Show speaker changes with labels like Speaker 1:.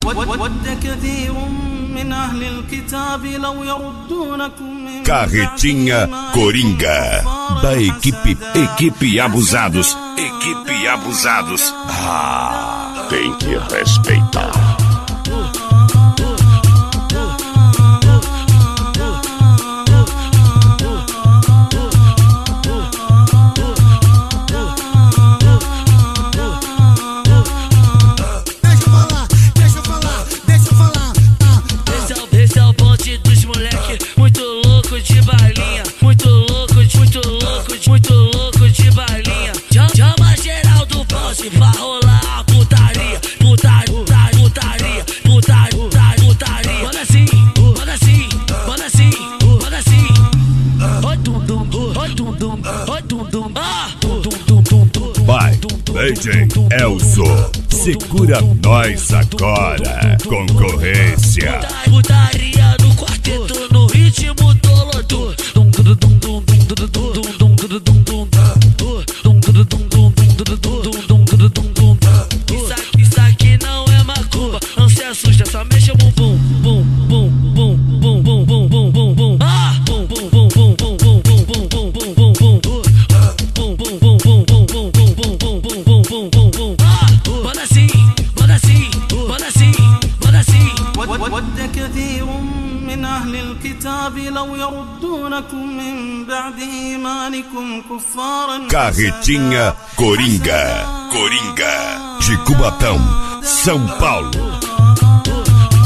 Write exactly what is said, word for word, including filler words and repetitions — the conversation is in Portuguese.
Speaker 1: Carretinha Coringa, da equipe Equipe Abusados. Equipe Abusados. Ah, tem que respeitar.
Speaker 2: De balinha, muito louco, muito louco, muito louco de balinha. Chama geral do poste pra rolar a putaria, putaria, putaria, putaria, putaria. Manda assim, manda assim, manda assim, manda assim. Oi dum dum, oi dum dum, oi dum dum, ah, dum dum dum dum.
Speaker 1: Vai, D J Elzo, segura nós agora, concorrência.
Speaker 2: Putaria no quarteto, no ritmo do lodo. Dum dum dum dum dum dum dum dum dum dum dum. Isso aqui, isso aqui não é macumba, não se assusta, só mexe o bumbum, bum bum bum bum bum bum bum bum bum. Ah, bum bum bum bum bum bum bum bum bum bum bum bum. Bum bum bum bum bum bum bum bum bum bum bum bum bum. Ah, manda assim, manda assim, manda assim, manda assim.
Speaker 3: ود كثير من أهل الكتاب لو يردونكم من بعد إيمانكم كفارا.
Speaker 1: Carretinha Coringa, Coringa, de Cubatão, São Paulo.